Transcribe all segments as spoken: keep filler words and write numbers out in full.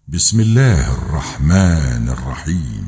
بسم الله الرحمن الرحيم.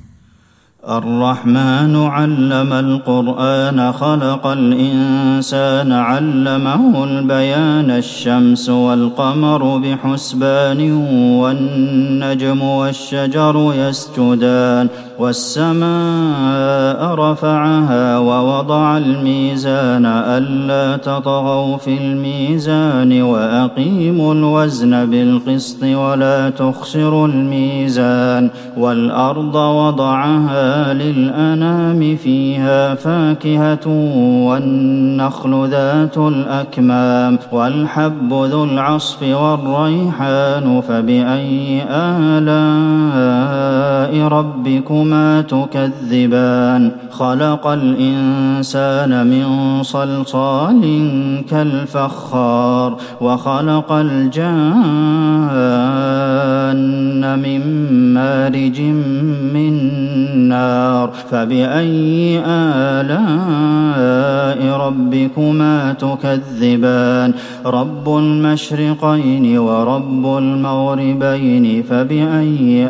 الرحمن علم القرآن خلق الإنسان علمه البيان الشمس والقمر بحسبان والنجم والشجر يسجدان والسماء رفعها ووضع الميزان ألا تطغوا في الميزان وأقيموا الوزن بالقسط ولا تخسروا الميزان والأرض وضعها للأنام فيها فاكهة والنخل ذات الأكمام والحب ذو العصف والريحان فبأي آلاء ربكما تكذبان خلق الإنسان من صلصال كالفخار وخلق الجان من مارج من نار فبأي آلاء ربكما تكذبان رب المشرقين ورب المغربين فبأي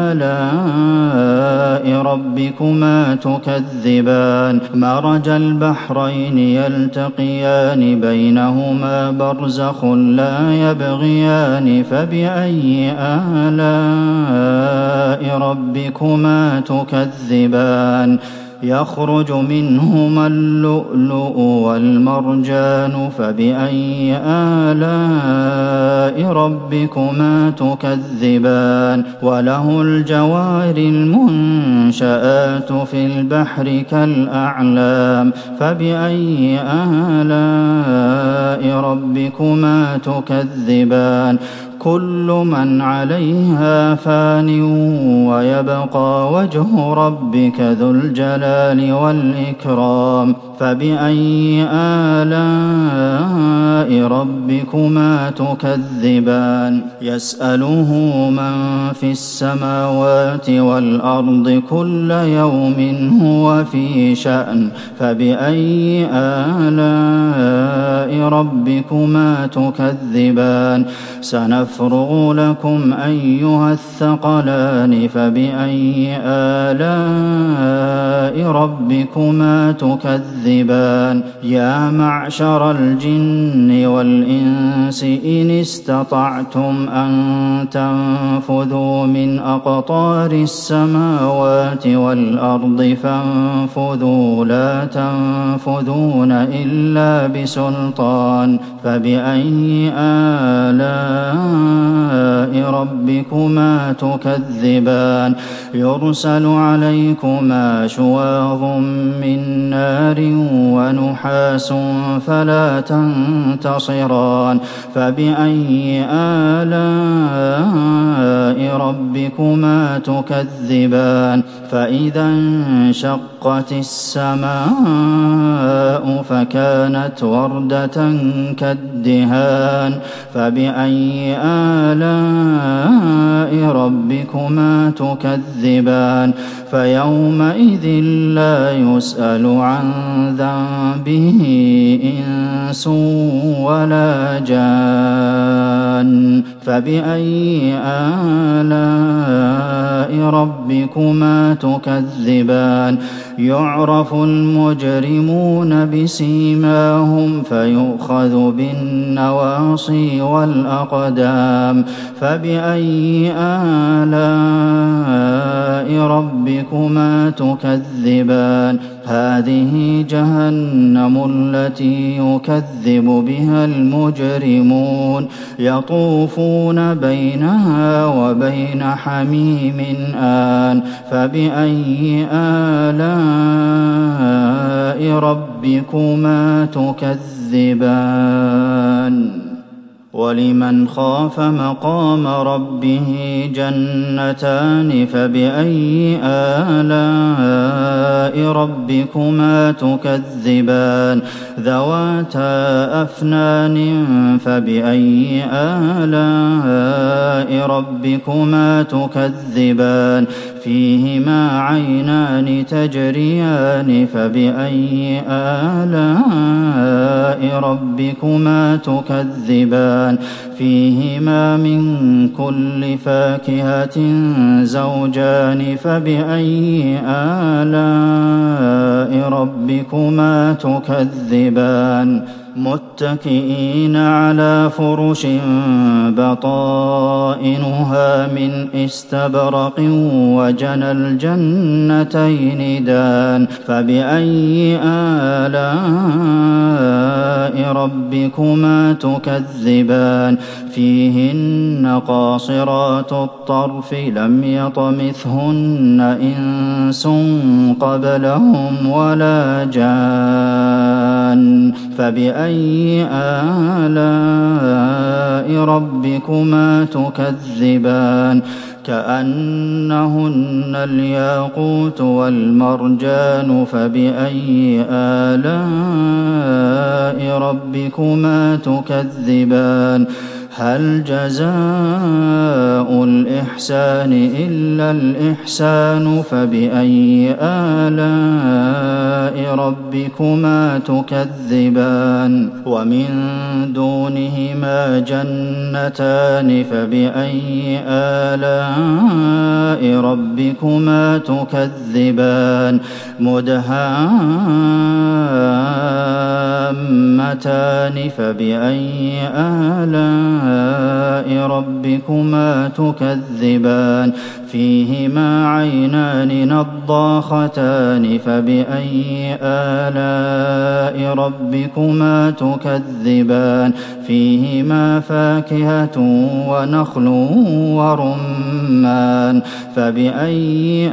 آلاء ربكما تكذبان مرج البحرين يلتقيان بينهما برزخ لا يبغيان فبأي آلاء ربكما تكذبان يخرج منهما اللؤلؤ والمرجان فبأي آلاء ربكما تكذبان وله الجوار المنشآت في البحر كالأعلام فبأي آلاء ربكما تكذبان كل من عليها فان ويبقى وجه ربك ذو الجلال والإكرام فبأي آلاء ربكما تكذبان يسأله من في السماوات والأرض كل يوم هو في شأن فبأي آلاء ربكما تكذبان سنفرغ لكم أيها الثقلان فبأي آلاء ربكما تكذبان يا معشر الجن والإنس إن استطعتم أن تنفذوا من أقطار السماوات والأرض فانفذوا لا تنفذون إلا بسلطان فبأي آلاء ربكما تكذبان يرسل عليكما شواظ من نار ونحاس فلا تنتصران فبأي آلاء ربكما تكذبان فإذا انشقت السماء فكانت وردة كالدهان فبأي آلاء ربكما تكذبان فيومئذ لا يسأل عن ذنبه إنس ولا جان فبأي آلاء ربكما تكذبان يعرف المجرمون بسيماهم فيؤخذ بالنواصي والأقدام فبأي آلاء ربكما تكذبان هذه جهنم التي يكذب بها المجرمون يطوفون بينها وبين حميم آن فبأي آلاء ربكما تكذبان ولمن خاف مقام ربه جنتان فبأي آلاء ربكما تكذبان ذواتا أفنان فبأي آلاء ربكما تكذبان فيهما عينان تجريان فبأي آلاء ربكما تكذبان تكذبان فيهما من كل فاكهة زوجان فبأي آلاء ربكما تكذبان متكئين على فرش بطائنها من استبرق وجنى الجنتين دان فبأي آلاء ربكما تكذبان فيهن قاصرات الطرف لم يطمثهن إنس قبلهم ولا جان فبأي آلاء ربكما تكذبان كأنهن الياقوت والمرجان فبأي آلاء ربكما تكذبان هل جزاء الإحسان إلا الإحسان فبأي آلاء ربكما تكذبان ومن دونهما جنتان فبأي آلاء ربكما تكذبان مدهامتان فبأي آلاء ربكما تكذبان فيهما عينان نضاختان فبأي آلاء ربكما تكذبان فيهما فاكهة ونخل ورمان فبأي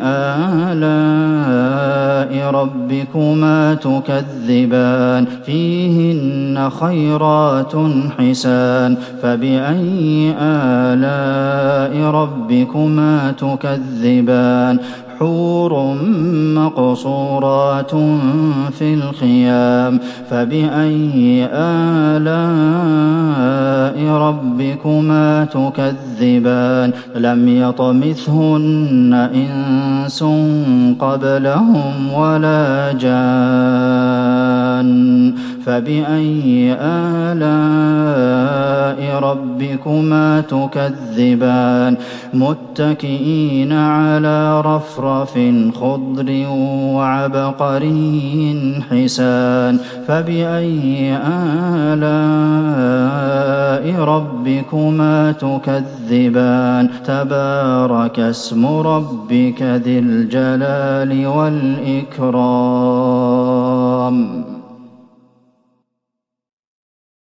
آلاء ربكما تكذبان فيهن خيرات حسان فبأي آلاء ربكما تكذبان حور مقصورات في الخيام فبأي آلاء ربكما تكذبان لم يطمثهن إنس قبلهم ولا جان فبأي آلاء ربكما تكذبان متكئين على رفرف خضر وعبقري حسان فبأي آلاء ربكما تكذبان تبارك اسم ربك ذي الجلال والإكرام.